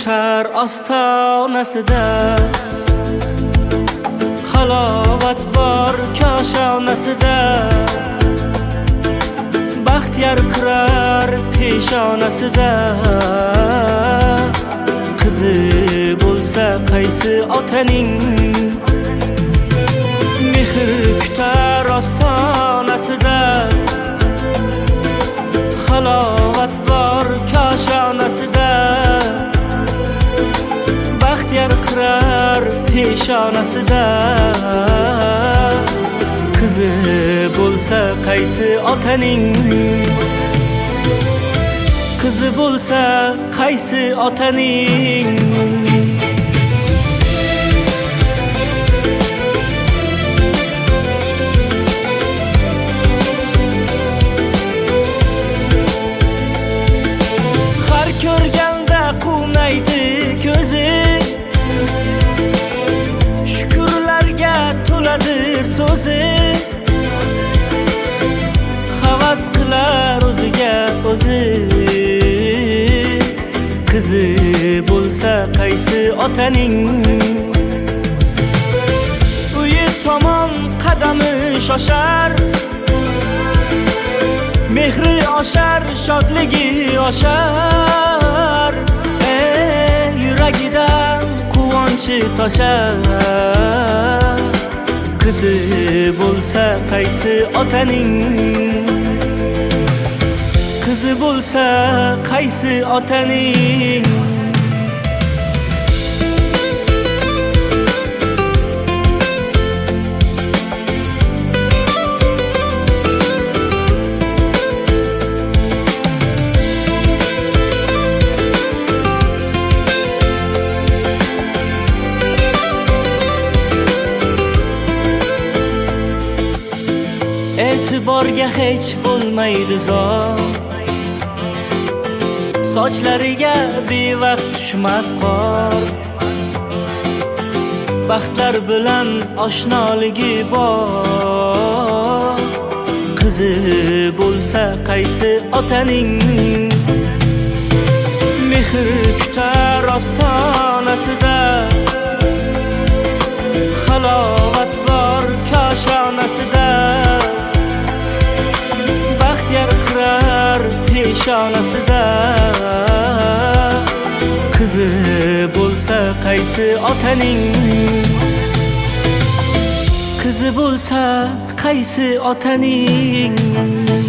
kutar ostonasida, halovat bor koshonasida, baxt yarqirar peshonasida. Qizi bo'lsa qaysi otaning, mehr kutar ostonasida, halovat bor koshonasida, baxt yarqirar peshonasida. Qizi bo'lsa qaysi otaning, qizi bo'lsa qaysi otaning. Har ko'rganda quvnaydi ko'zi, shukrlarga to'ladir so'zi. Havas qilar o'ziga o'zi, qizi bo'lsa qaysi otaning. Uyi tomon qadami shoshar, mehri oshar, shodligi oshar. Yuragidan quvonchi toshar. Qizi bo'lsa qaysi otaning, qizi bo'lsa qaysi otaning. E'tiborga hech bo'lmaydi zor, sochlariga bevaqt tushmas qor. Baxtlar bilan oshnoligi bor. Qizi bo'lsa qaysi otaning, mehr kutar ostonasida, halovat bor koshonasida, baxt yarqirar peshonasida. Qizi bo'lsa qaysi otaning, qizi bo'lsa qaysi otaning.